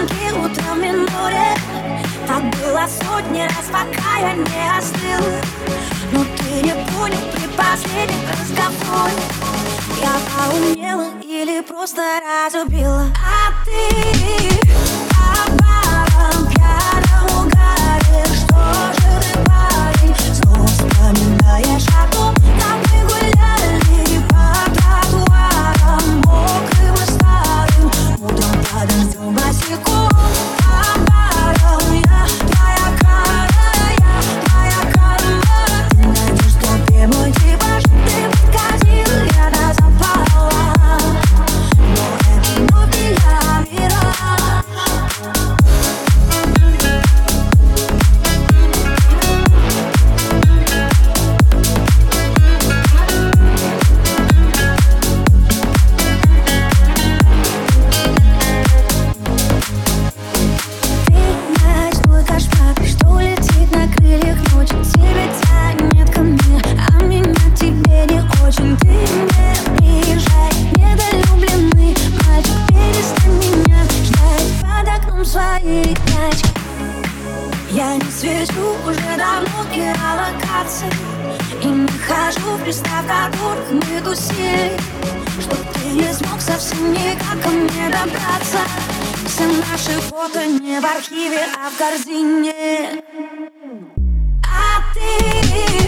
звонки утром в минуре. Так было сотни раз, пока я не остыл. Но ты не понял при последнем разговоре. Я поумнела или просто разубила. А ты об баром пьяном угаре. Что же ты, парень, снова вспоминаешь о том, как мы гуляли по тротуарам мокрым и старым, утром под дождем босиком. Об баром я твоя кара, я твоя карма. Ты найдешь в толпе мой типаж. Ты подкатил, я до запала, но это вновь не я, мираж. Я не свечу уже давно геолокации и не хожу в места, в которых мы тусили, чтоб ты не смог совсем никак ко мне добраться. Все наши фото не в архиве, а в корзине. А ты